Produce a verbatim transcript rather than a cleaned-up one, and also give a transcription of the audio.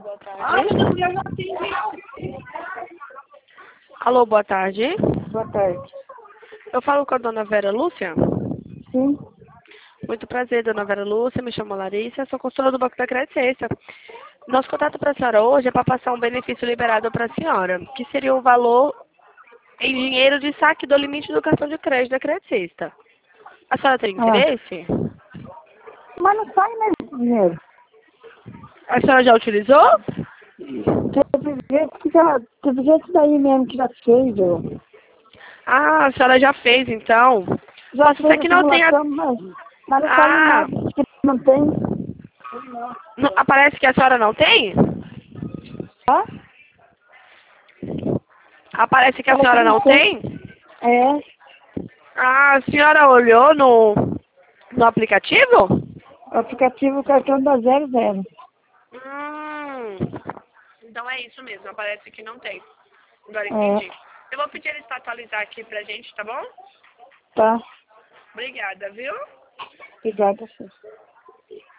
boa tarde. Alô, boa tarde. Boa tarde. Eu falo com a dona Vera Lúcia? Sim. Muito prazer, dona Vera Lúcia. Me chamo Larissa, sou consultora do Banco da Crédito Sexta. Nosso contato para a senhora hoje é para passar um benefício liberado para a senhora, que seria o valor em dinheiro de saque do limite do cartão de crédito da Crédito Sexta. A senhora tem Ah. interesse? Mas não sai mesmo dinheiro. A senhora já utilizou? Teve gente que já, teve gente daí mesmo que já fez. Eu. Ah, a senhora já fez, então. Já Posso fez ser a que não tenha... simulação, mas, mas não saiu Ah, nada. Que não tem. não, aparece que a senhora não tem? Tá? Aparece que a Fala que senhora não não tem. tem? É. Ah, a senhora olhou no, no aplicativo? O aplicativo cartão da zero zero. Hum, então é isso mesmo, aparece que não tem. Agora É. entendi. Eu vou pedir eles para atualizar aqui pra gente, tá bom? Tá. Obrigada, viu? Obrigada, senhor.